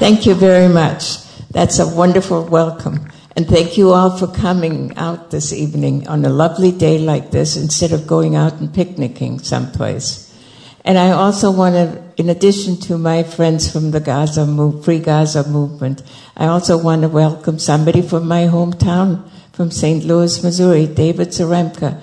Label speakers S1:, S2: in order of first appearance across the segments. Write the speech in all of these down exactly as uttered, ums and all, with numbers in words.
S1: Thank you very much. That's a wonderful welcome. And thank you all for coming out this evening on a lovely day like this instead of going out and picnicking someplace. And I also want to, in addition to my friends from the Gaza move, Free Gaza movement, I also want to welcome somebody from my hometown, from Saint Louis, Missouri, David Zaremka.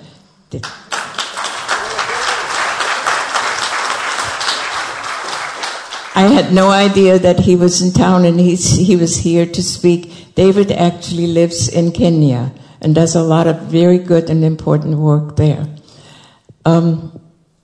S1: I had no idea that he was in town and he's, he was here to speak. David actually lives in Kenya and does a lot of very good and important work there. Um,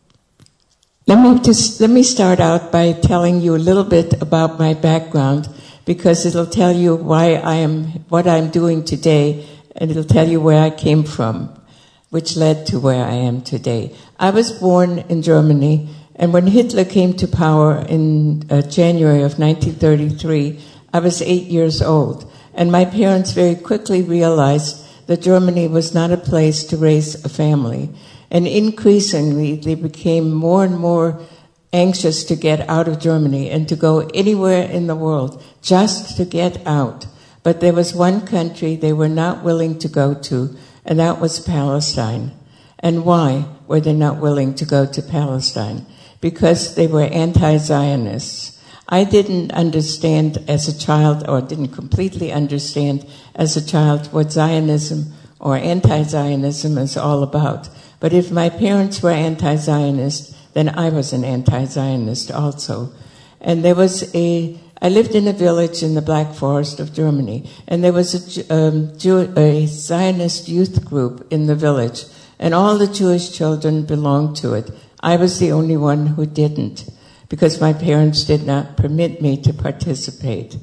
S1: let me just let me start out by telling you a little bit about my background, because it'll tell you why I am what I'm doing today, and it'll tell you where I came from, which led to where I am today. I was born in Germany. And when Hitler came to power in uh, January of nineteen thirty-three, I was eight years old. And my parents very quickly realized that Germany was not a place to raise a family. And increasingly, they became more and more anxious to get out of Germany and to go anywhere in the world, just to get out. But there was one country they were not willing to go to, and that was Palestine. And why were they not willing to go to Palestine? Because they were anti-Zionists. I didn't understand as a child, or didn't completely understand as a child, what Zionism or anti-Zionism is all about. But if my parents were anti-Zionist, then I was an anti-Zionist also. And there was a, I lived in a village in the Black Forest of Germany, and there was a, um, Jew, a Zionist youth group in the village, and all the Jewish children belonged to it. I was the only one who didn't, because my parents did not permit me to participate.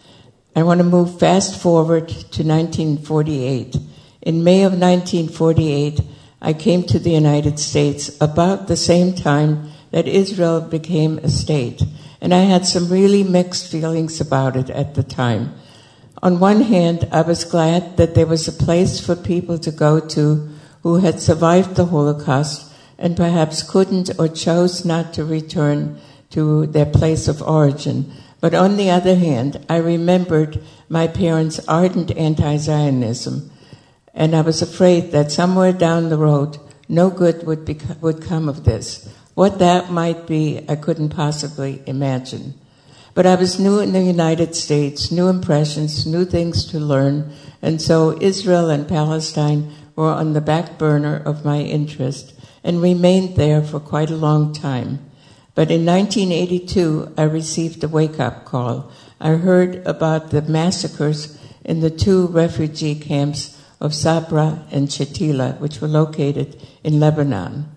S1: I want to move fast forward to nineteen forty-eight. In May of nineteen forty-eight, I came to the United States about the same time that Israel became a state, and I had some really mixed feelings about it at the time. On one hand, I was glad that there was a place for people to go to who had survived the Holocaust and perhaps couldn't or chose not to return to their place of origin. But on the other hand, I remembered my parents' ardent anti-Zionism, and I was afraid that somewhere down the road, no good would, be, would come of this. What that might be, I couldn't possibly imagine. But I was new in the United States, new impressions, new things to learn, and so Israel and Palestine were on the back burner of my interest, and remained there for quite a long time. But in nineteen eighty-two, I received a wake-up call. I heard about the massacres in the two refugee camps of Sabra and Shatila, which were located in Lebanon.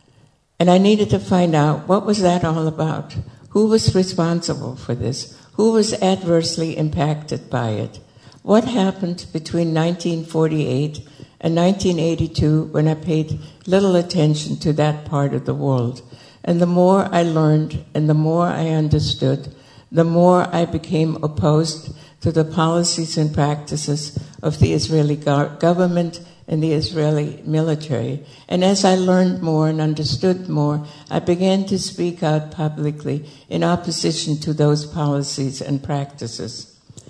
S1: And I needed to find out, what was that all about? Who was responsible for this? Who was adversely impacted by it? What happened between nineteen forty-eight and nineteen eighty-two, when I paid little attention to that part of the world? And the more I learned and the more I understood, the more I became opposed to the policies and practices of the Israeli go- government and the Israeli military. And as I learned more and understood more, I began to speak out publicly in opposition to those policies and practices.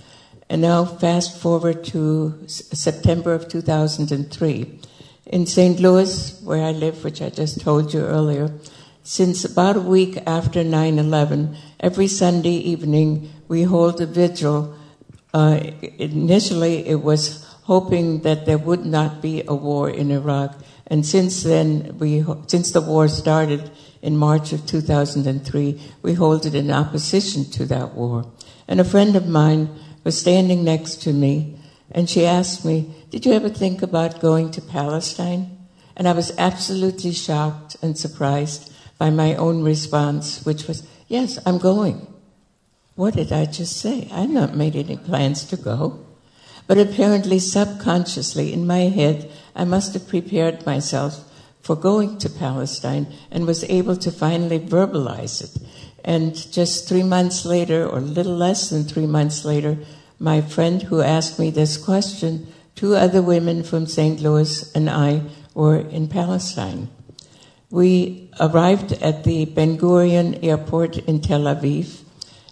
S1: And now fast forward to September of two thousand three. In Saint Louis, where I live, which I just told you earlier, since about a week after nine eleven, every Sunday evening we hold a vigil. Uh, initially it was hoping that there would not be a war in Iraq. And since then, we since the war started in March of two thousand three, we hold it in opposition to that war. And a friend of mine was standing next to me, and she asked me, "Did you ever think about going to Palestine?" And I was absolutely shocked and surprised by my own response, which was, "Yes, I'm going." What did I just say? I had not made any plans to go. But apparently, subconsciously, in my head, I must have prepared myself for going to Palestine and was able to finally verbalize it. And just three months later, or a little less than three months later, my friend who asked me this question, two other women from Saint Louis and I were in Palestine. We arrived at the Ben Gurion airport in Tel Aviv,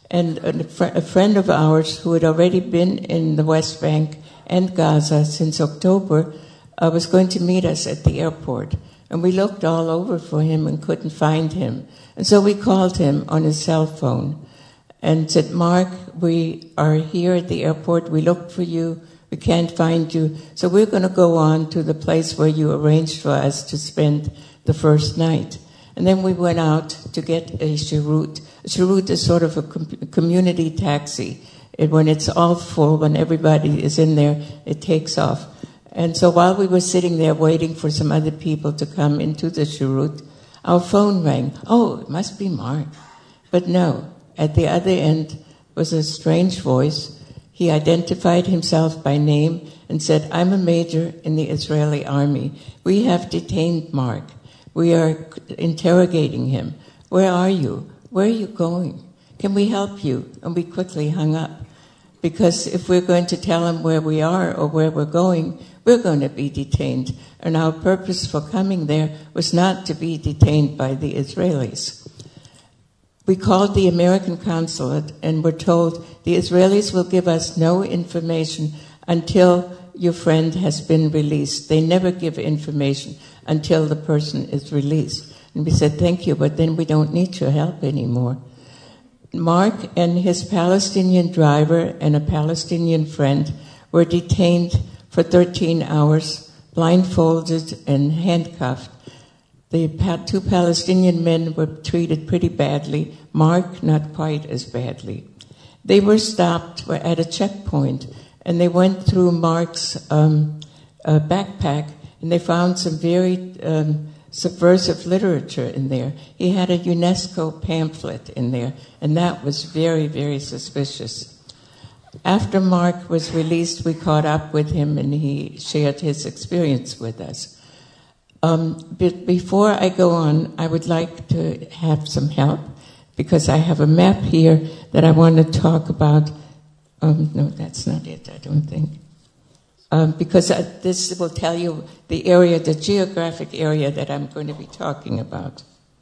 S1: And a, fr- a friend of ours who had already been in the West Bank and Gaza since October uh, was going to meet us at the airport. And we looked all over for him and couldn't find him. And so we called him on his cell phone and said, Mark, we are here at the airport. We looked for you. We can't find you. So we're going to go on to the place where you arranged for us to spend the first night. And then we went out to get a cheroot. A cheroot is sort of a com- community taxi. It, when it's all full, when everybody is in there, it takes off. And so while we were sitting there waiting for some other people to come into the cheroot, our phone rang. Oh, it must be Mark. But no, at the other end was a strange voice. He identified himself by name and said, I'm a major in the Israeli army. We have detained Mark. We are interrogating him. Where are you? Where are you going? Can we help you? And we quickly hung up. Because if we're going to tell him where we are or where we're going, we're going to be detained. And our purpose for coming there was not to be detained by the Israelis. We called the American consulate and were told the Israelis will give us no information until your friend has been released. They never give information until the person is released. And we said, thank you, but then we don't need your help anymore. Mark and his Palestinian driver and a Palestinian friend were detained for thirteen hours, blindfolded and handcuffed. The two Palestinian men were treated pretty badly. Mark, not quite as badly. They were stopped at a checkpoint, and they went through Mark's um, uh, backpack, and they found some very um, subversive literature in there. He had a UNESCO pamphlet in there, and that was very, very suspicious. After Mark was released, we caught up with him, and he shared his experience with us. Um, but before I go on, I would like to have some help, because I have a map here that I want to talk about. Um, no, that's not it, I don't think. Um, because uh, this will tell you the area, the geographic area that I'm going to be talking about.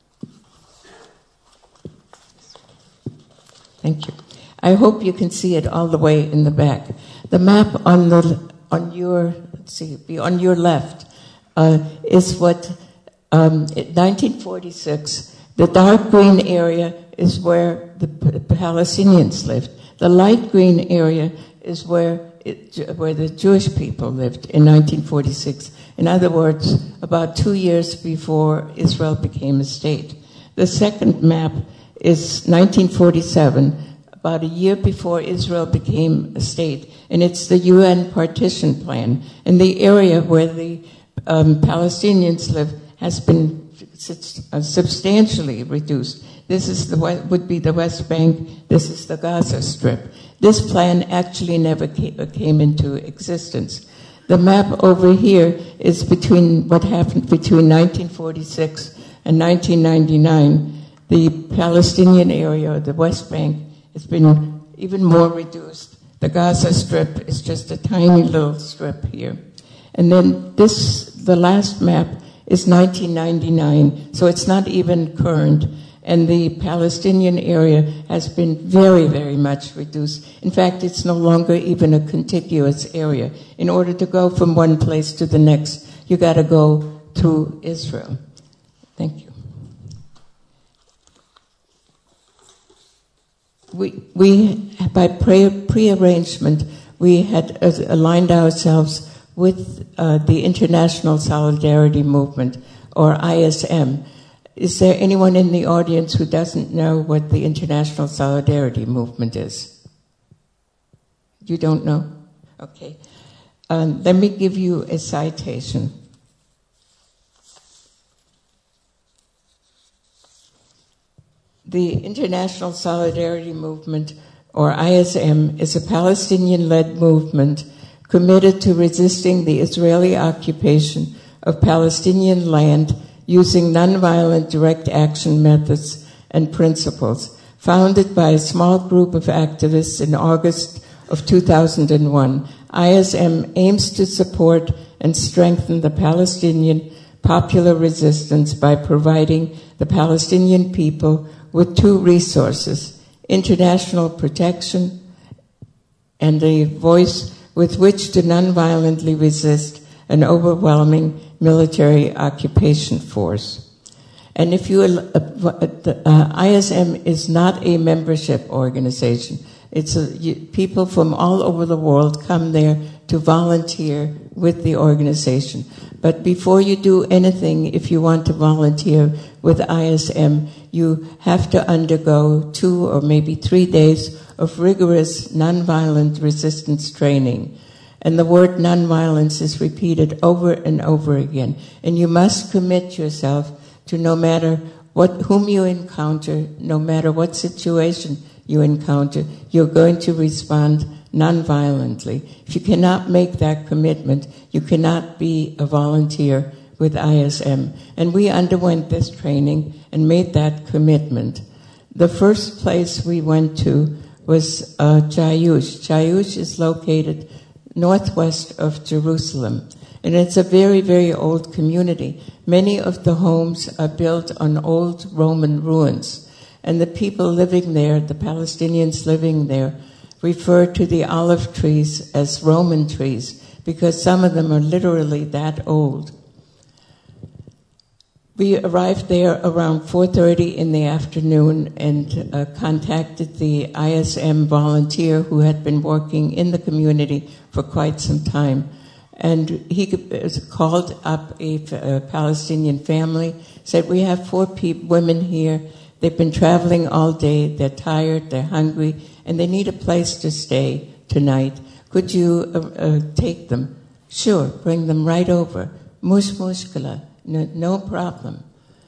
S1: Thank you. I hope you can see it all the way in the back. The map on the on your let's see, be on your left uh, is what um, in nineteen forty-six. The dark green area is where the Palestinians lived. The light green area is where it, where the Jewish people lived in nineteen forty-six. In other words, about two years before Israel became a state. The second map is nineteen forty-seven, about a year before Israel became a state, and it's the U N partition plan. And the area where the um, Palestinians live has been substantially reduced. This is the would be the West Bank. This is the Gaza Strip. This plan actually never came into existence. The map over here is between what happened between nineteen forty-six and nineteen ninety-nine. The Palestinian area, the West Bank, has been even more reduced. The Gaza Strip is just a tiny little strip here. And then this, the last map, is nineteen ninety-nine, so it's not even current. And the Palestinian area has been very, very much reduced. In fact, it's no longer even a contiguous area. In order to go from one place to the next, you got to go through Israel. Thank you. We, we by pre- pre-arrangement, we had aligned ourselves with uh, the International Solidarity Movement, or I S M. Is there anyone in the audience who doesn't know what the International Solidarity Movement is? You don't know? Okay. Um, let me give you a citation. The International Solidarity Movement, or I S M, is a Palestinian-led movement committed to resisting the Israeli occupation of Palestinian land using nonviolent direct action methods and principles, founded by a small group of activists in August of two thousand one. I S M aims to support and strengthen the Palestinian popular resistance by providing the Palestinian people with two resources: international protection, and a voice with which to nonviolently resist an overwhelming military occupation force. And if you, uh, uh, I S M is not a membership organization. It's a, you, people from all over the world come there to volunteer with the organization. But before you do anything, if you want to volunteer with I S M, you have to undergo two or maybe three days of rigorous nonviolent resistance training. And the word nonviolence is repeated over and over again. And you must commit yourself to no matter what, whom you encounter, no matter what situation you encounter, you're going to respond nonviolently. If you cannot make that commitment, you cannot be a volunteer with I S M. And we underwent this training and made that commitment. The first place we went to was uh, Jayush. Jayush is located northwest of Jerusalem. And it's a very, very old community. Many of the homes are built on old Roman ruins. And the people living there, the Palestinians living there, refer to the olive trees as Roman trees because some of them are literally that old. We arrived there around four thirty in the afternoon and uh, contacted the I S M volunteer who had been working in the community for quite some time. And he called up a, a Palestinian family, said, we have four pe- women here. They've been traveling all day. They're tired. They're hungry. And they need a place to stay tonight. Could you uh, uh, take them? Sure. Bring them right over. Mush mushkala. No, no problem.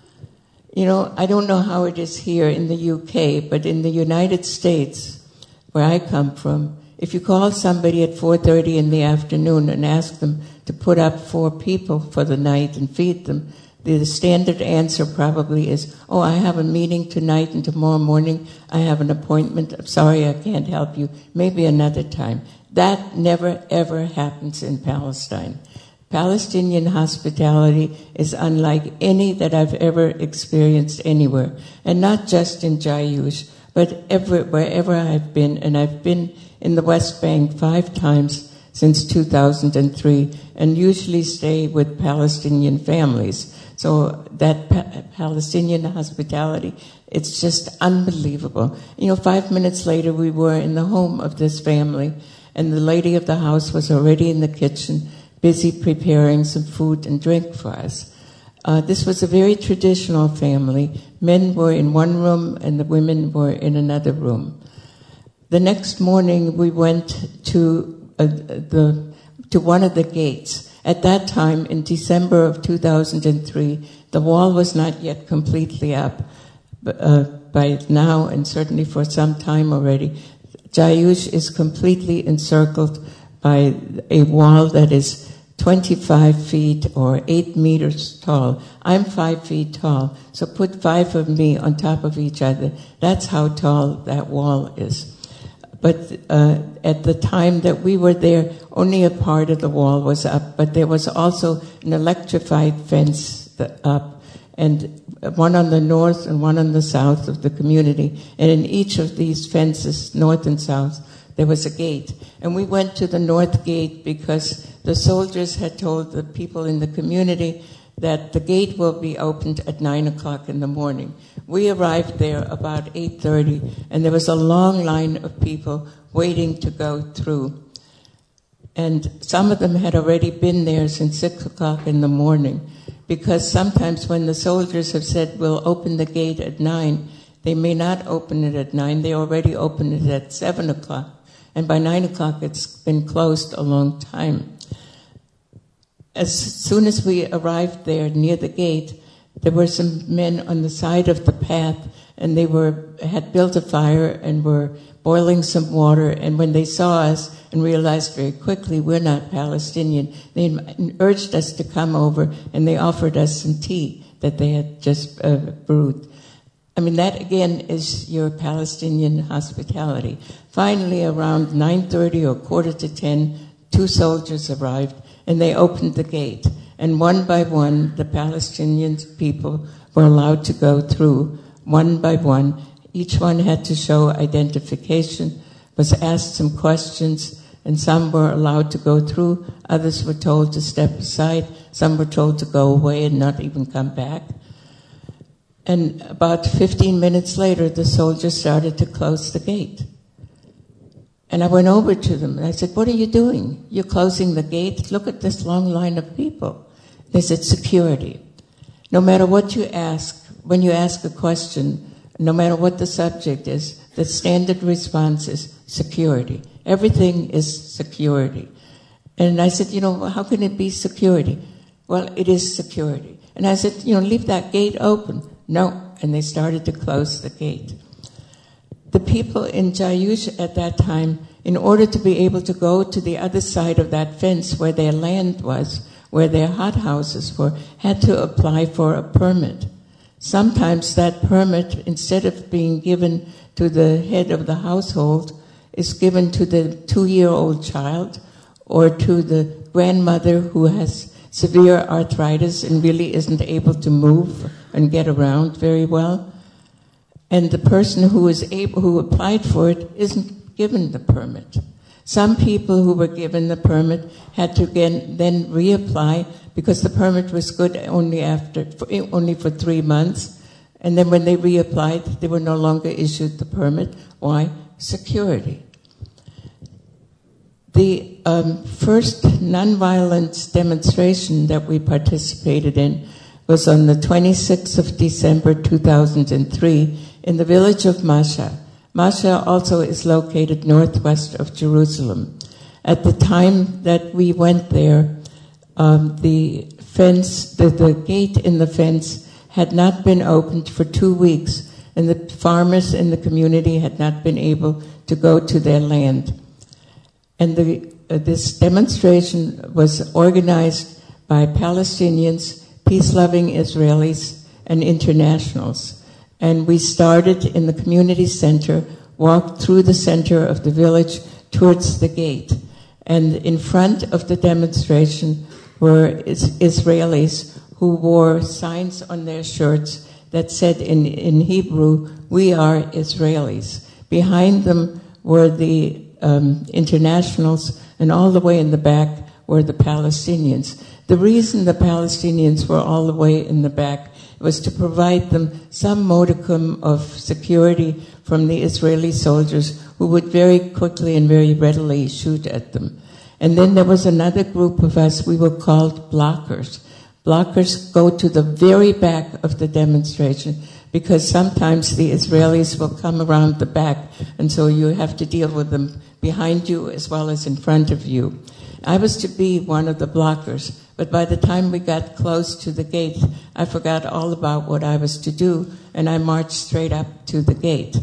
S1: You know, I don't know how it is here in the U K, but in the United States, where I come from, if you call somebody at four thirty in the afternoon and ask them to put up four people for the night and feed them, the standard answer probably is, oh, I have a meeting tonight and tomorrow morning I have an appointment. I'm sorry, I can't help you. Maybe another time. That never, ever happens in Palestine. Palestinian hospitality is unlike any that I've ever experienced anywhere. And not just in Jayush, but every, wherever I've been. And I've been in the West Bank five times since two thousand three, and usually stay with Palestinian families. So that pa- Palestinian hospitality, it's just unbelievable. You know, five minutes later, we were in the home of this family, and the lady of the house was already in the kitchen, busy preparing some food and drink for us. Uh, this was a very traditional family. Men were in one room, and the women were in another room. The next morning, we went to uh, the to one of the gates. At that time, in December of two thousand three, the wall was not yet completely up. Uh, by now, and certainly for some time already, Jayush is completely encircled by a wall that is twenty-five feet or eight meters tall. I'm five feet tall, so put five of me on top of each other. That's how tall that wall is. But uh, at the time that we were there, only a part of the wall was up, but there was also an electrified fence that up, and one on the north and one on the south of the community. And in each of these fences, north and south, there was a gate. And we went to the north gate because the soldiers had told the people in the community that the gate will be opened at nine o'clock in the morning. We arrived there about eight thirty, and there was a long line of people waiting to go through. And some of them had already been there since six o'clock in the morning, because sometimes when the soldiers have said, we'll open the gate at nine, they may not open it at nine. They already opened it at seven o'clock. And by nine o'clock, it's been closed a long time. As soon as we arrived there near the gate, there were some men on the side of the path, and they were had built a fire and were boiling some water. And when they saw us and realized very quickly we're not Palestinian, they urged us to come over, and they offered us some tea that they had just uh, brewed. I mean, that again is your Palestinian hospitality. Finally, around nine thirty or quarter to ten, two soldiers arrived, and they opened the gate. And one by one, the Palestinian people were allowed to go through, one by one, Each one had to show identification, was asked some questions, and some were allowed to go through, others were told to step aside, some were told to go away and not even come back. And about fifteen minutes later, the soldiers started to close the gate. And I went over to them and I said, "What are you doing? You're closing the gate? Look at this long line of people." They said, "Security. No matter what you ask, when you ask a question, no matter what the subject is, the standard response is security. Everything is security." And I said, "You know, how can it be security?" "Well, it is security." And I said, "You know, leave that gate open." "No." And they started to close the gate. The people in Jayush at that time, in order to be able to go to the other side of that fence where their land was, where their hothouses were, had to apply for a permit. Sometimes that permit, instead of being given to the head of the household, is given to the two-year-old child or to the grandmother who has severe arthritis and really isn't able to move and get around very well. And the person who is able, who applied for it isn't given the permit. Some people who were given the permit had to again then reapply because the permit was good only after only for three months, and then when they reapplied, they were no longer issued the permit. Why? Security. The um, first nonviolent demonstration that we participated in was on the twenty-sixth of December two thousand three in the village of Masha. Masha also is located northwest of Jerusalem. At the time that we went there, um, the fence, the, the gate in the fence had not been opened for two weeks, and the farmers in the community had not been able to go to their land. And the, uh, this demonstration was organized by Palestinians, peace-loving Israelis, and internationals. And we started in the community center, walked through the center of the village towards the gate. And in front of the demonstration were is- Israelis who wore signs on their shirts that said in, in Hebrew, "We are Israelis." Behind them were the um, internationals, and all the way in the back were the Palestinians. The reason the Palestinians were all the way in the back was to provide them some modicum of security from the Israeli soldiers who would very quickly and very readily shoot at them. And then there was another group of us, we were called blockers. Blockers go to the very back of the demonstration because sometimes the Israelis will come around the back, and so you have to deal with them behind you as well as in front of you. I was to be one of the blockers, but by the time we got close to the gate, I forgot all about what I was to do, and I marched straight up to the gate.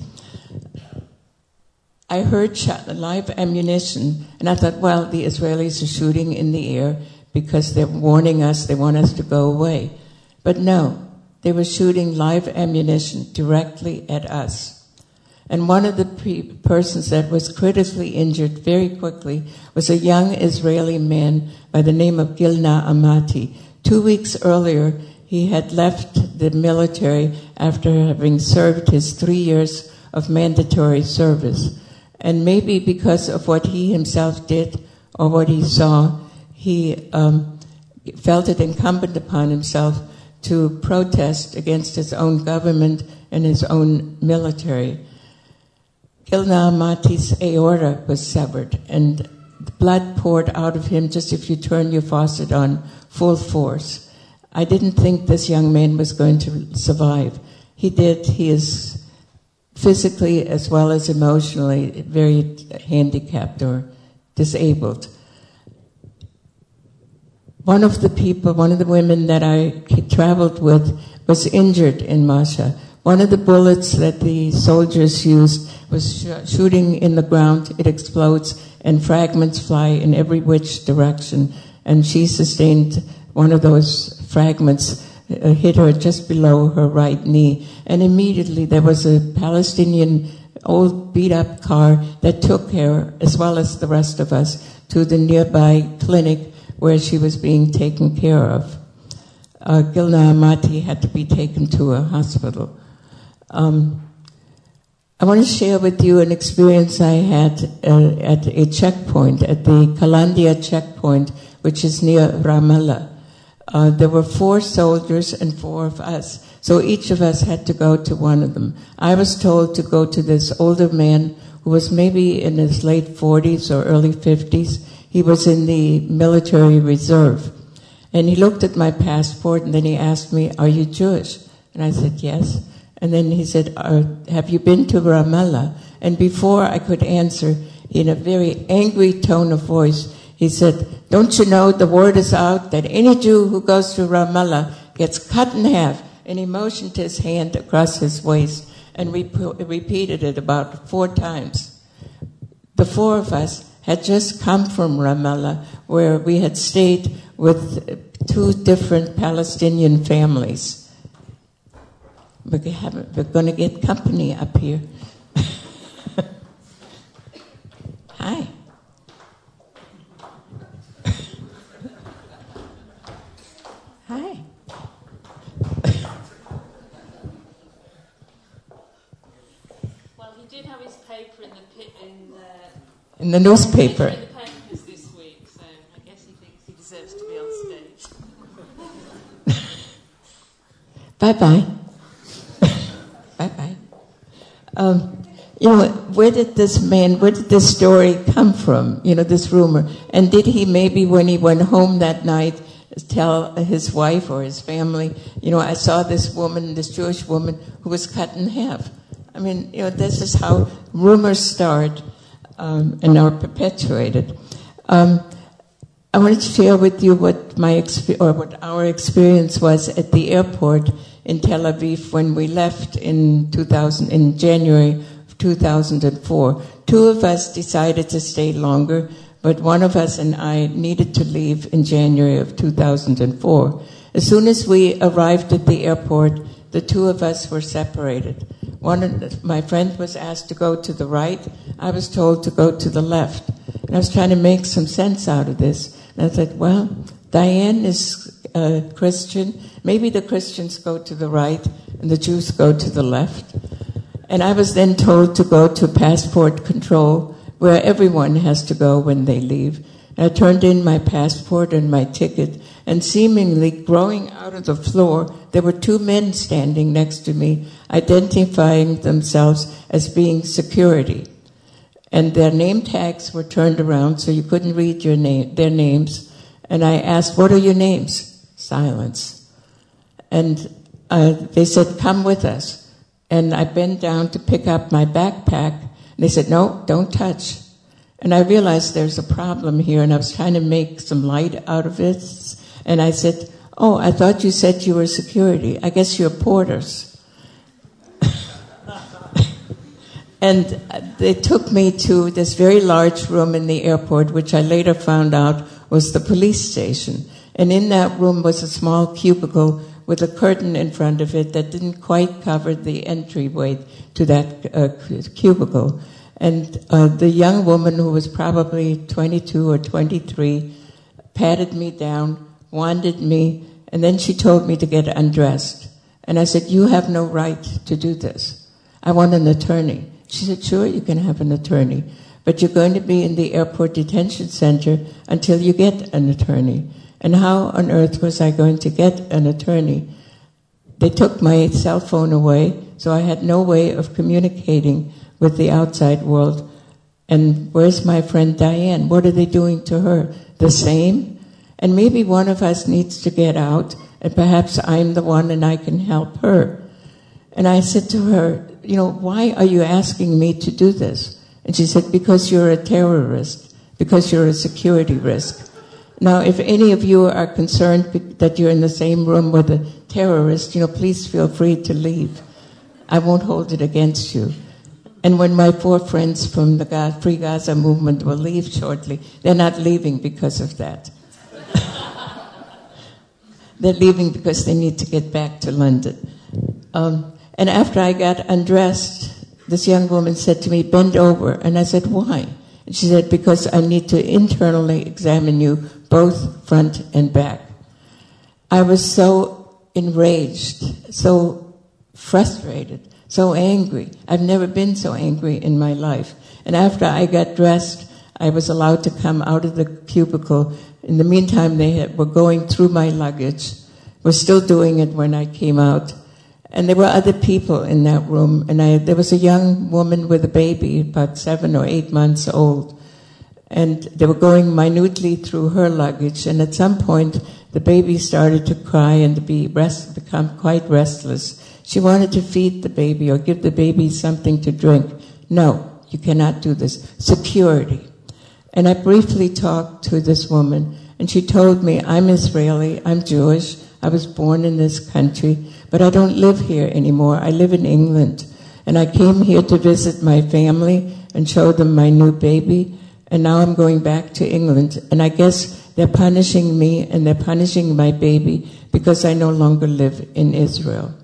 S1: I heard shot, live ammunition, and I thought, well, the Israelis are shooting in the air because they're warning us, they want us to go away. But no, they were shooting live ammunition directly at us. And one of the pre- persons that was critically injured very quickly was a young Israeli man by the name of Gilna Amati. Two weeks earlier, he had left the military after having served his three years of mandatory service. And maybe because of what he himself did or what he saw, he um, felt it incumbent upon himself to protest against his own government and his own military. Gilna Amati's aorta was severed, and blood poured out of him just if you turn your faucet on full force. I didn't think this young man was going to survive. He did. He is physically as well as emotionally very handicapped or disabled. One of the people, one of the women that I traveled with was injured in Masha. One of the bullets that the soldiers used was sh- shooting in the ground. It explodes and fragments fly in every which direction. And she sustained one of those fragments, uh, hit her just below her right knee. And immediately there was a Palestinian old beat-up car that took her, as well as the rest of us, to the nearby clinic where she was being taken care of. Uh, Gilna Amati had to be taken to a hospital. Um, I want to share with you an experience I had uh, at a checkpoint, at the Kalandia checkpoint, which is near Ramallah. Uh, there were four soldiers and four of us, so each of us had to go to one of them. I was told to go to this older man who was maybe in his late forties or early fifties. He was in the military reserve. And he looked at my passport, and then he asked me, "Are you Jewish?" And I said, "Yes." And then he said, uh, "Have you been to Ramallah?" And before I could answer, in a very angry tone of voice, he said, "Don't you know the word is out that any Jew who goes to Ramallah gets cut in half?" And he motioned his hand across his waist and rep- repeated it about four times. The four of us had just come from Ramallah, where we had stayed with two different Palestinian families. We're going to get company up here. Hi. Hi.
S2: Well, he did have his paper in the pit in the
S1: in the newspaper.
S2: In the papers this week, so I guess he thinks he deserves to be on stage.
S1: Bye bye. Bye bye. Um, you know, where did this man, where did this story come from? You know, this rumor. And did he maybe, when he went home that night, tell his wife or his family, you know, I saw this woman, this Jewish woman, who was cut in half? I mean, you know, this is how rumors start um, and are perpetuated. Um, I wanted to share with you what my exp- or what our experience was at the airport in Tel Aviv when we left in two thousand, in January of two thousand four. Two of us decided to stay longer, but one of us and I needed to leave in January of two thousand four. As soon as we arrived at the airport, the two of us were separated. One of the, my friend was asked to go to the right. I was told to go to the left. And I was trying to make some sense out of this. And I said, well, Diane is uh, Christian. Maybe the Christians go to the right and the Jews go to the left. And I was then told to go to passport control, where everyone has to go when they leave. And I turned in my passport and my ticket, and seemingly growing out of the floor, there were two men standing next to me, identifying themselves as being security. And their name tags were turned around so you couldn't read your name, their names. And I asked, what are your names? Silence. And uh, they said, come with us. And I bent down to pick up my backpack. And they said, no, don't touch. And I realized there's a problem here, and I was trying to make some light out of it. And I said, oh, I thought you said you were security. I guess you're porters. And they took me to this very large room in the airport, which I later found out was the police station. And in that room was a small cubicle with a curtain in front of it that didn't quite cover the entryway to that uh, cubicle. And uh, the young woman, who was probably twenty-two or twenty-three, patted me down, wanded me, and then she told me to get undressed. And I said, you have no right to do this. I want an attorney. She said, sure, you can have an attorney, but you're going to be in the airport detention center until you get an attorney. And how on earth was I going to get an attorney? They took my cell phone away, so I had no way of communicating with the outside world. And where's my friend Diane? What are they doing to her? The same? And maybe one of us needs to get out, and perhaps I'm the one and I can help her. And I said to her, you know, why are you asking me to do this? And she said, because you're a terrorist, because you're a security risk. Now, if any of you are concerned that you're in the same room with a terrorist, you know, please feel free to leave. I won't hold it against you. And when my four friends from the Free Gaza movement will leave shortly, they're not leaving because of that. They're leaving because they need to get back to London. Um, and after I got undressed, this young woman said to me, bend over. And I said, why? And she said, because I need to internally examine you both front and back. I was so enraged, so frustrated, so angry. I've never been so angry in my life. And after I got dressed, I was allowed to come out of the cubicle. In the meantime, they had, were going through my luggage. We're still doing it when I came out. And there were other people in that room. And I, there was a young woman with a baby, about seven or eight months old. And they were going minutely through her luggage. And at some point, the baby started to cry and to be rest, become quite restless. She wanted to feed the baby or give the baby something to drink. No, you cannot do this. Security. And I briefly talked to this woman, and she told me, I'm Israeli, I'm Jewish, I was born in this country, but I don't live here anymore. I live in England. And I came here to visit my family and show them my new baby, and now I'm going back to England. And I guess they're punishing me and they're punishing my baby because I no longer live in Israel.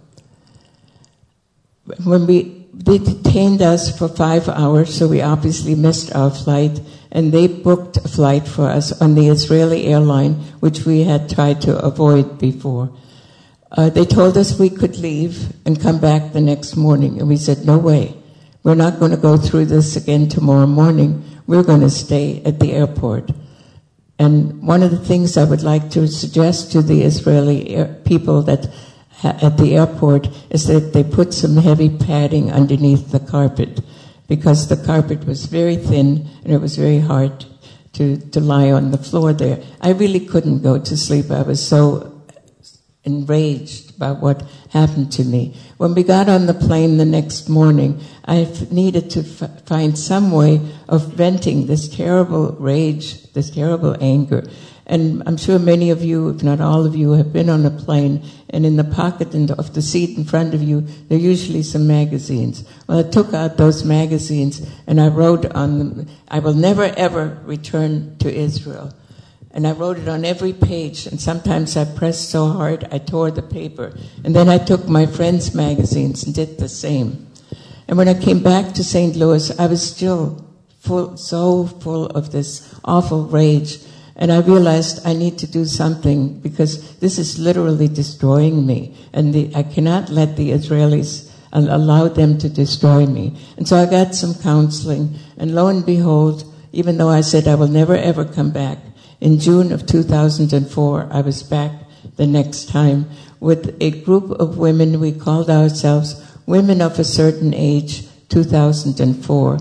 S1: When we, they detained us for five hours, so we obviously missed our flight, and they booked a flight for us on the Israeli airline, which we had tried to avoid before. Uh, they told us we could leave and come back the next morning, and we said, no way. We're not going to go through this again tomorrow morning. We're going to stay at the airport. And one of the things I would like to suggest to the Israeli air- people that ha- at the airport is that they put some heavy padding underneath the carpet, because the carpet was very thin and it was very hard to, to lie on the floor there. I really couldn't go to sleep. I was so enraged about what happened to me. When we got on the plane the next morning, I f- needed to f- find some way of venting this terrible rage, this terrible anger. And I'm sure many of you, if not all of you, have been on a plane, and in the pocket of the seat in front of you, there are usually some magazines. Well, I took out those magazines, and I wrote on them, I will never ever return to Israel. And I wrote it on every page, and sometimes I pressed so hard I tore the paper. And then I took my friends' magazines and did the same. And when I came back to Saint Louis, I was still full, so full of this awful rage. And I realized I need to do something, because this is literally destroying me. And the, I cannot let the Israelis allow them to destroy me. And so I got some counseling. And lo and behold, even though I said I will never ever come back, in June of two thousand four, I was back the next time with a group of women. We called ourselves Women of a Certain Age, two thousand four.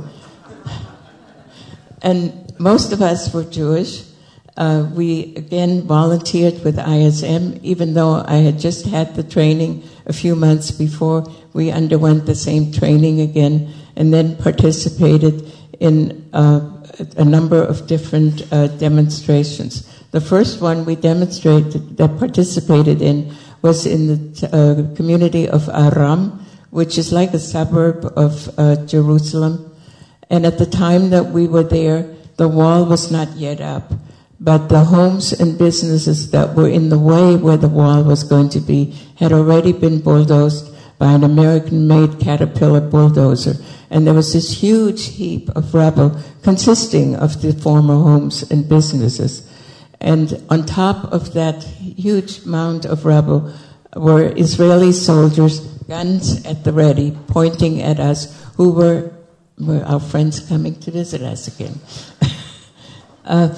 S1: And most of us were Jewish. Uh, we, again, volunteered with I S M, even though I had just had the training a few months before. We underwent the same training again, and then participated in uh, a number of different uh, demonstrations. The first one we demonstrated, that participated in, was in the uh, community of Aram, which is like a suburb of uh, Jerusalem. And at the time that we were there, the wall was not yet up, but the homes and businesses that were in the way where the wall was going to be had already been bulldozed by an American-made Caterpillar bulldozer. And there was this huge heap of rubble consisting of the former homes and businesses. And on top of that huge mound of rubble were Israeli soldiers, guns at the ready, pointing at us, who were, were our friends coming to visit us again. uh,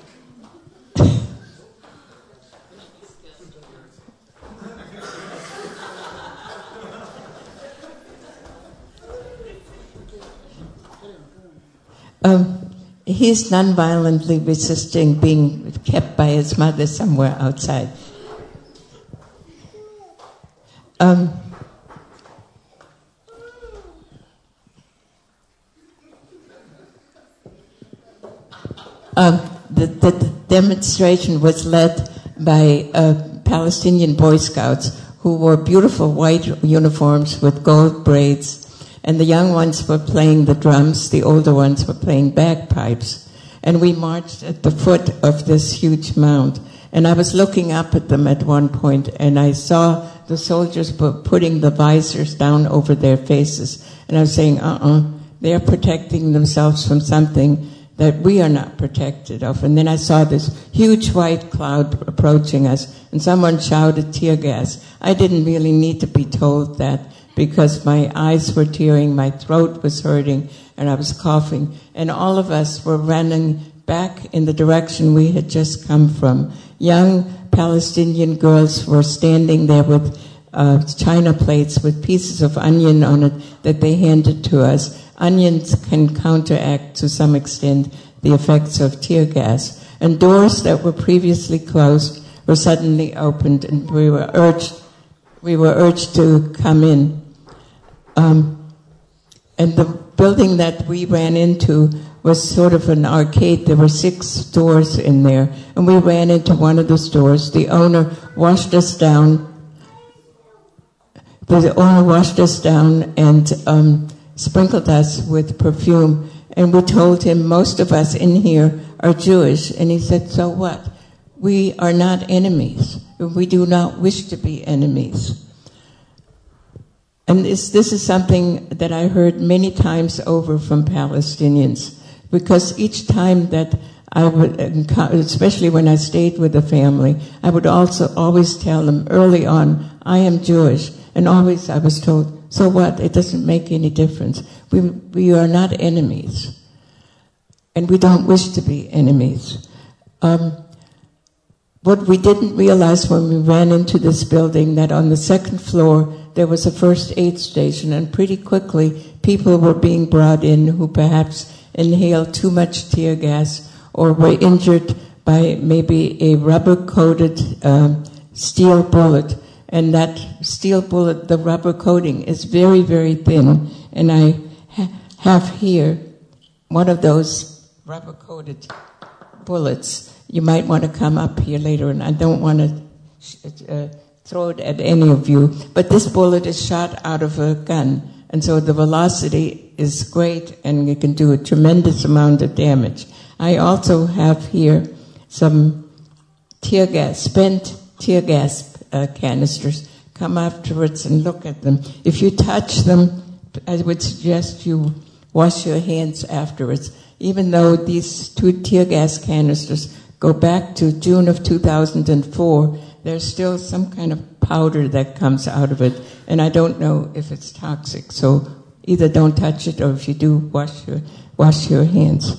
S1: Um, he's nonviolently resisting being kept by his mother somewhere outside. Um, um, the, the, the demonstration was led by uh, Palestinian Boy Scouts who wore beautiful white uniforms with gold braids. And the young ones were playing the drums, the older ones were playing bagpipes. And we marched at the foot of this huge mound. And I was looking up at them at one point, and I saw the soldiers were putting the visors down over their faces. And I was saying, uh-uh, they're protecting themselves from something that we are not protected of. And then I saw this huge white cloud approaching us, and someone shouted tear gas. I didn't really need to be told that, because my eyes were tearing, my throat was hurting, and I was coughing. And all of us were running back in the direction we had just come from. Young Palestinian girls were standing there with uh, china plates with pieces of onion on it that they handed to us. Onions can counteract, to some extent, the effects of tear gas. And doors that were previously closed were suddenly opened, and we were urged, we were urged to come in. Um, and the building that we ran into was sort of an arcade. There were six stores in there, and we ran into one of the stores. The owner washed us down. The owner washed us down and um, sprinkled us with perfume. And we told him, most of us in here are Jewish. And he said, so what? We are not enemies. We do not wish to be enemies. And this, this is something that I heard many times over from Palestinians. Because each time that I would, especially when I stayed with the family, I would also always tell them early on, I am Jewish. And always I was told, so what? It doesn't make any difference. We, we are not enemies. And we don't wish to be enemies. Um, what we didn't realize when we ran into this building, that on the second floor there was a first aid station, and pretty quickly people were being brought in who perhaps inhaled too much tear gas or were injured by maybe a rubber-coated um, steel bullet. And that steel bullet, the rubber coating, is very, very thin. And I ha- have here one of those rubber-coated bullets. You might want to come up here later, and I don't want to uh, throw it at any of you. But this bullet is shot out of a gun, and so the velocity is great, and it can do a tremendous amount of damage. I also have here some tear gas, spent tear gas Uh, canisters. Come afterwards and look at them. If you touch them, I would suggest you wash your hands afterwards. Even though these two tear gas canisters go back to June of two thousand four, there's still some kind of powder that comes out of it, and I don't know if it's toxic. So either don't touch it, or if you do, wash your wash your hands.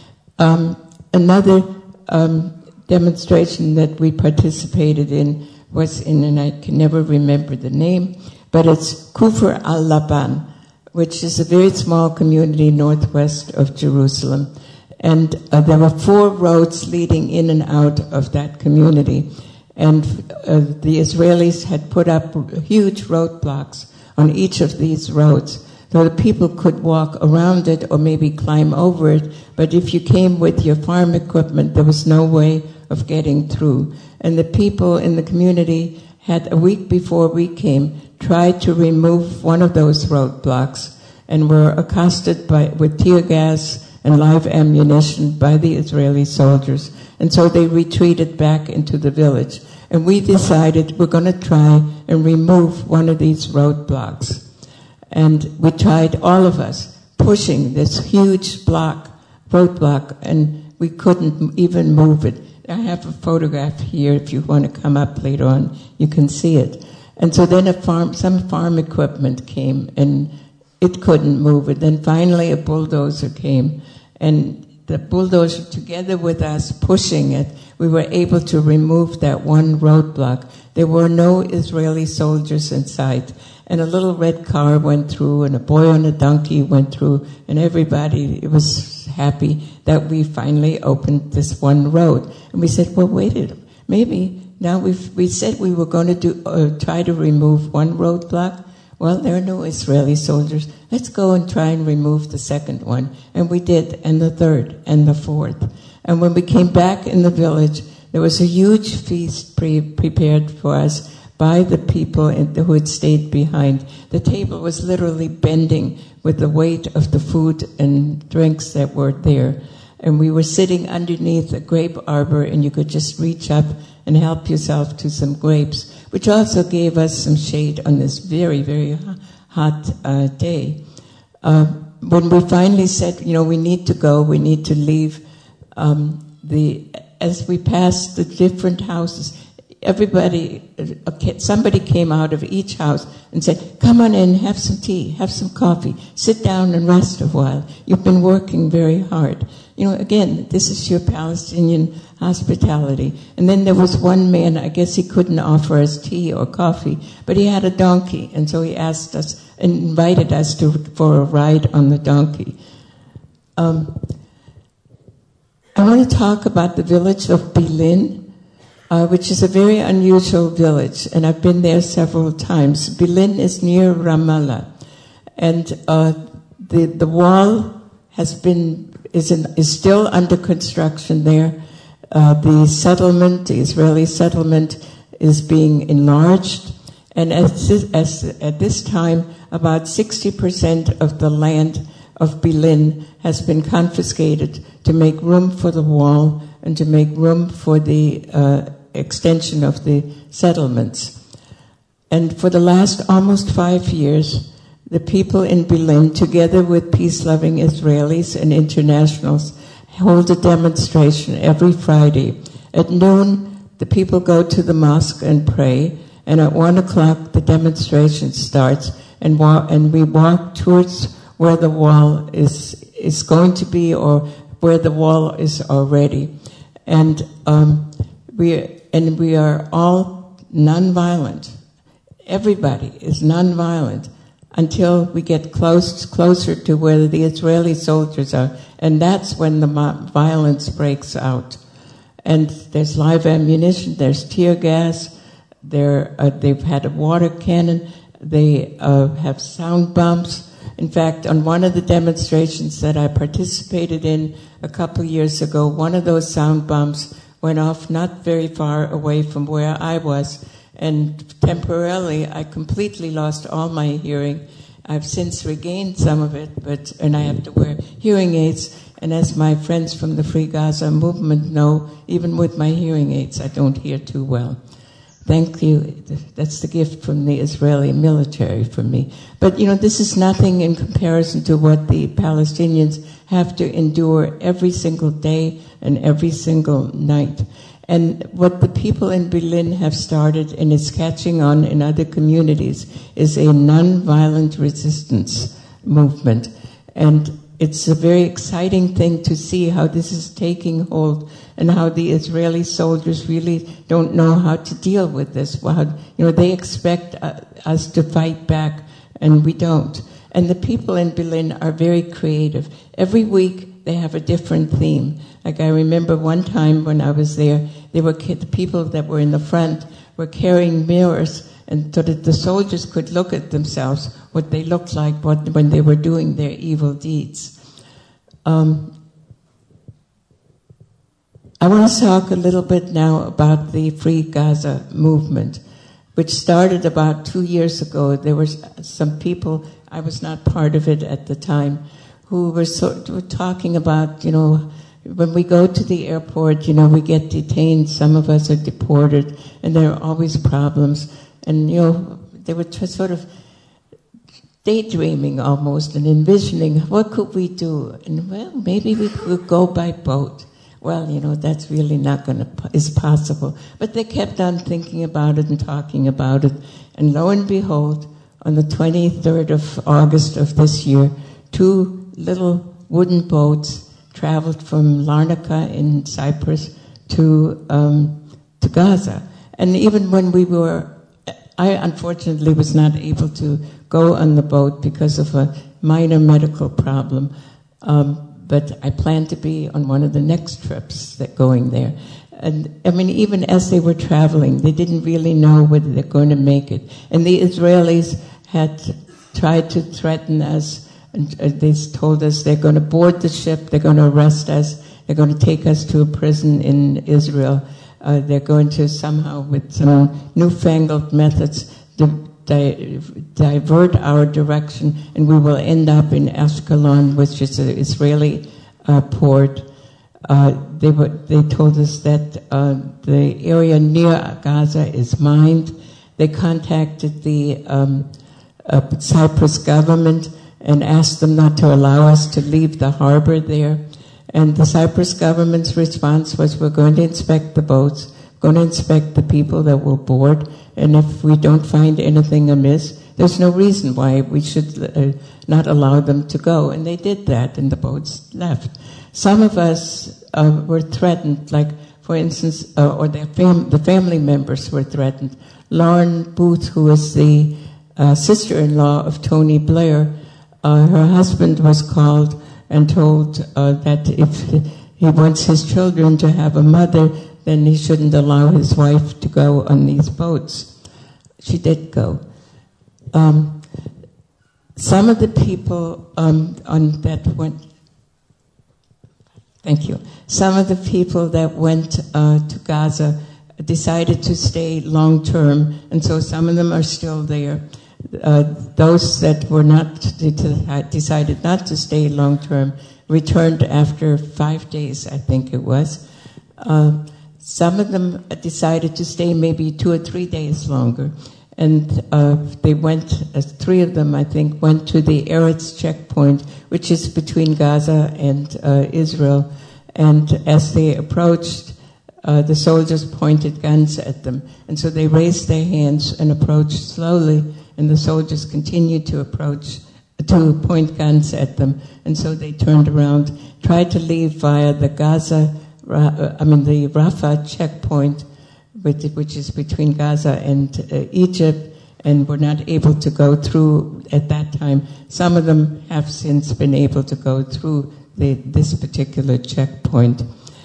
S1: Um, another um, demonstration that we participated in was in, and I can never remember the name, but it's Kufr al-Laban, which is a very small community northwest of Jerusalem. And uh, there were four roads leading in and out of that community. And uh, the Israelis had put up huge roadblocks on each of these roads, so the people could walk around it or maybe climb over it. But if you came with your farm equipment, there was no way of getting through. And the people in the community had, a week before we came, tried to remove one of those roadblocks and were accosted by, with tear gas and live ammunition by the Israeli soldiers. And so they retreated back into the village. And we decided we're going to try and remove one of these roadblocks. And we tried, all of us, pushing this huge block, roadblock, and we couldn't even move it. I have a photograph here. If you want to come up later on, you can see it. And so then a farm, some farm equipment came, and it couldn't move it. Then finally a bulldozer came, and the bulldozer, together with us pushing it, we were able to remove that one roadblock. There were no Israeli soldiers in sight. And a little red car went through, and a boy on a donkey went through, and everybody was happy that we finally opened this one road. And we said, well, wait a minute. Maybe now we've, we said we were going to do uh, try to remove one roadblock. Well, there are no Israeli soldiers. Let's go and try and remove the second one. And we did, and the third, and the fourth. And when we came back in the village, there was a huge feast pre- prepared for us by the people who had stayed behind. The table was literally bending with the weight of the food and drinks that were there. And we were sitting underneath a grape arbor, and you could just reach up and help yourself to some grapes, which also gave us some shade on this very, very hot uh, day. Uh, when we finally said, you know, we need to go, we need to leave, um, the as we passed the different houses, everybody, somebody came out of each house and said, come on in, have some tea, have some coffee, sit down and rest a while. You've been working very hard. You know, again, this is your Palestinian hospitality. And then there was one man, I guess he couldn't offer us tea or coffee, but he had a donkey, and so he asked us and invited us to for a ride on the donkey. Um, I want to talk about the village of Bilin, uh, which is a very unusual village, and I've been there several times. Bilin is near Ramallah, and uh, the the wall has been is in, is still under construction there. Uh, the settlement, the Israeli settlement, is being enlarged, and as, as at this time, about sixty percent of the land of Bilin has been confiscated to make room for the wall and to make room for the uh, extension of the settlements. And for the last almost five years, the people in Bilin, together with peace-loving Israelis and internationals, hold a demonstration every Friday. At noon, the people go to the mosque and pray, and at one o'clock, the demonstration starts, and, wa- and we walk towards where the wall is is going to be, or where the wall is already, and um, we and we are all nonviolent. Everybody is nonviolent until we get close closer to where the Israeli soldiers are, and that's when the violence breaks out. And there's live ammunition, there's tear gas, there uh, they've had a water cannon, they uh, have sound bombs. In fact, on one of the demonstrations that I participated in a couple years ago, one of those sound bombs went off not very far away from where I was, and temporarily I completely lost all my hearing. I've since regained some of it, but and I have to wear hearing aids. And as my friends from the Free Gaza movement know, even with my hearing aids, I don't hear too well. Thank you. That's the gift from the Israeli military for me. But, you know, this is nothing in comparison to what the Palestinians have to endure every single day and every single night. And what the people in Bilin have started, and is catching on in other communities, is a non-violent resistance movement. And it's a very exciting thing to see how this is taking hold, and how the Israeli soldiers really don't know how to deal with this. Well, you know, they expect uh, us to fight back, and we don't. And the people in Bilin are very creative. Every week they have a different theme. Like I remember one time when I was there, they were the people that were in the front were carrying mirrors, and so that the soldiers could look at themselves, what they looked like what, when they were doing their evil deeds. Um, I want to talk a little bit now about the Free Gaza movement, which started about two years ago. There were some people, I was not part of it at the time, who were, sort, were talking about, you know, when we go to the airport, you know, we get detained, some of us are deported, and there are always problems. And, you know, they were sort of daydreaming almost and envisioning, what could we do? And, well, maybe we could go by boat. Well, you know, that's really not going to, is possible. But they kept on thinking about it and talking about it. And lo and behold, on the twenty-third of August of this year, two little wooden boats traveled from Larnaca in Cyprus to um, to Gaza. And even when we were, I unfortunately was not able to go on the boat because of a minor medical problem. Um, but I plan to be on one of the next trips that going there. And I mean, even as they were traveling, they didn't really know whether they're going to make it. And the Israelis had tried to threaten us, and they told us they're going to board the ship, they're going to arrest us, they're going to take us to a prison in Israel. Uh, they're going to somehow, with some newfangled methods, di- di- divert our direction, and we will end up in Ashkelon, which is an Israeli uh, port. Uh, they were, they told us that uh, the area near Gaza is mined. They contacted the um, uh, Cyprus government and asked them not to allow us to leave the harbor there. And the Cyprus government's response was, we're going to inspect the boats, going to inspect the people that will board, and if we don't find anything amiss, there's no reason why we should uh, not allow them to go. And they did that, and the boats left. Some of us uh, were threatened, like, for instance, uh, or their fam- the family members were threatened. Lauren Booth, who was the uh, sister-in-law of Tony Blair, uh, her husband was called and told uh, that if he wants his children to have a mother, then he shouldn't allow his wife to go on these boats. She did go. Um, some of the people um, on that went, thank you, some of the people that went uh, to Gaza decided to stay long term, and so some of them are still there. Uh, those that were not, decided not to stay long term, returned after five days, I think it was. Uh, some of them decided to stay maybe two or three days longer. And uh, they went, uh, three of them, I think, went to the Eretz checkpoint, which is between Gaza and uh, Israel. And as they approached, uh, the soldiers pointed guns at them. And so they raised their hands and approached slowly, and the soldiers continued to approach, to point guns at them. And so they turned around, tried to leave via the Gaza, I mean the Rafah checkpoint, which is between Gaza and uh, Egypt, and were not able to go through at that time. Some of them have since been able to go through the, this particular checkpoint.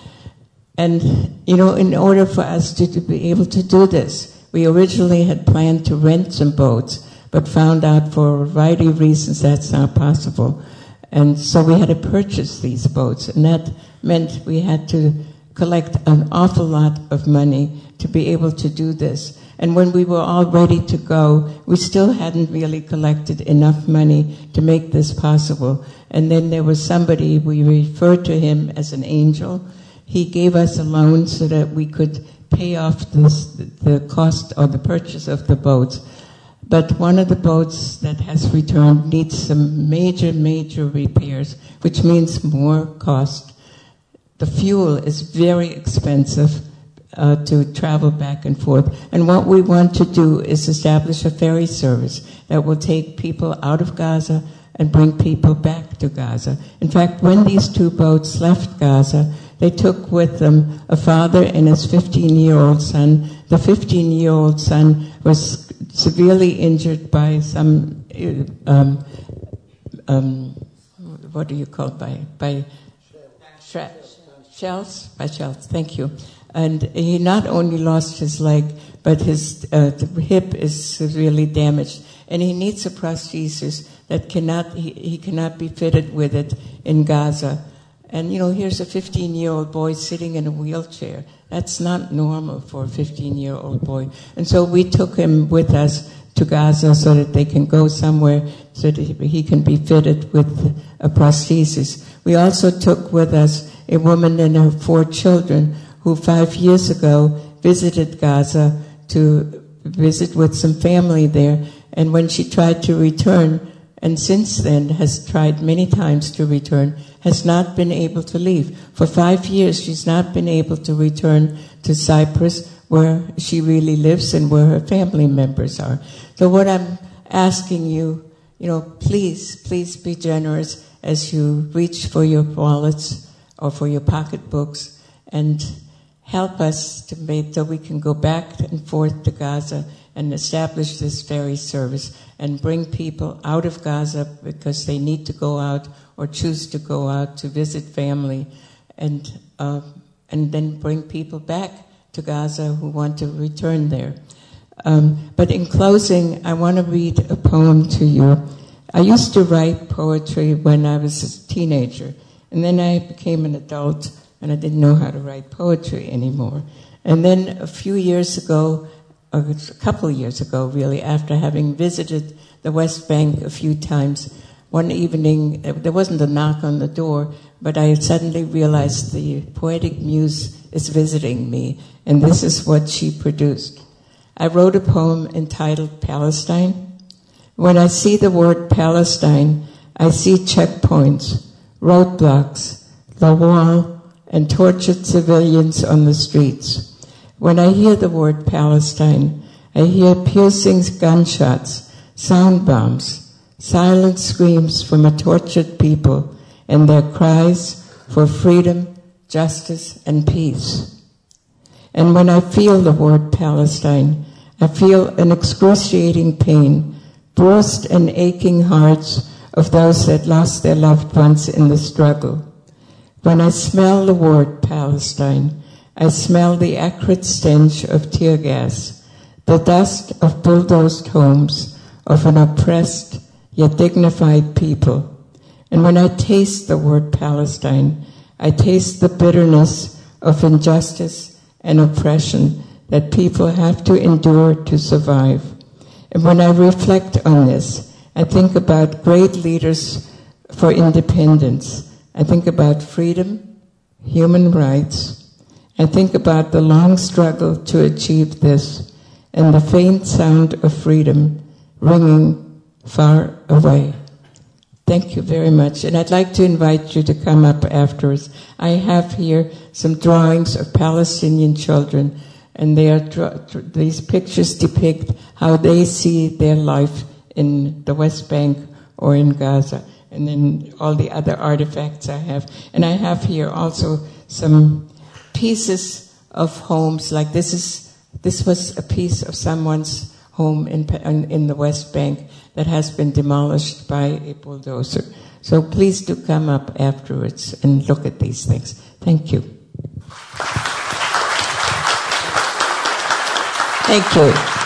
S1: And, you know, in order for us to, to be able to do this, we originally had planned to rent some boats, but found out for a variety of reasons that's not possible. And so we had to purchase these boats, and that meant we had to collect an awful lot of money to be able to do this. And when we were all ready to go, we still hadn't really collected enough money to make this possible. And then there was somebody, we referred to him as an angel. He gave us a loan so that we could pay off this, the cost or the purchase of the boats. But one of the boats that has returned needs some major, major repairs, which means more cost. The fuel is very expensive uh, to travel back and forth. And what we want to do is establish a ferry service that will take people out of Gaza and bring people back to Gaza. In fact, when these two boats left Gaza, they took with them a father and his fifteen-year-old son. The fifteen-year-old son was severely injured by some, um, um, what do you call it, by, by shrapnel. Shells, by shells, thank you. And he not only lost his leg, but his uh, hip is severely damaged. And he needs a prosthesis that cannot, he, he cannot be fitted with it in Gaza. And, you know, here's a fifteen-year-old boy sitting in a wheelchair. That's not normal for a fifteen-year-old boy. And so we took him with us to Gaza so that they can go somewhere so that he can be fitted with a prosthesis. We also took with us a woman and her four children who five years ago visited Gaza to visit with some family there. And when she tried to return, and since then has tried many times to return, has not been able to leave. For five years, she's not been able to return to Cyprus, where she really lives and where her family members are. So what I'm asking you, you know, please, please be generous as you reach for your wallets or for your pocketbooks, and help us to make so we can go back and forth to Gaza and establish this ferry service and bring people out of Gaza because they need to go out or choose to go out to visit family, and uh, and then bring people back to Gaza who want to return there. Um, but in closing, I want to read a poem to you. I used to write poetry when I was a teenager, and then I became an adult, and I didn't know how to write poetry anymore. And then a few years ago, or a couple of years ago, really, after having visited the West Bank a few times, one evening, there wasn't a knock on the door, but I suddenly realized the poetic muse is visiting me, and this is what she produced. I wrote a poem entitled Palestine. When I see the word Palestine, I see checkpoints, roadblocks, the wall, and tortured civilians on the streets. When I hear the word Palestine, I hear piercing gunshots, sound bombs, silent screams from a tortured people, and their cries for freedom, justice, and peace. And when I feel the word Palestine, I feel an excruciating pain, bruised and aching hearts of those that lost their loved ones in the struggle. When I smell the word Palestine, I smell the acrid stench of tear gas, the dust of bulldozed homes of an oppressed yet dignified people. And when I taste the word Palestine, I taste the bitterness of injustice and oppression that people have to endure to survive. And when I reflect on this, I think about great leaders for independence. I think about freedom, human rights. I think about the long struggle to achieve this and the faint sound of freedom ringing far away. Thank you very much. And I'd like to invite you to come up afterwards. I have here some drawings of Palestinian children, and they are these pictures depict how they see their life in the West Bank or in Gaza, and then all the other artifacts I have. And I have here also some pieces of homes, like this is this was a piece of someone's home in in the West Bank that has been demolished by a bulldozer. So please do come up afterwards and look at these things. Thank you. Thank you.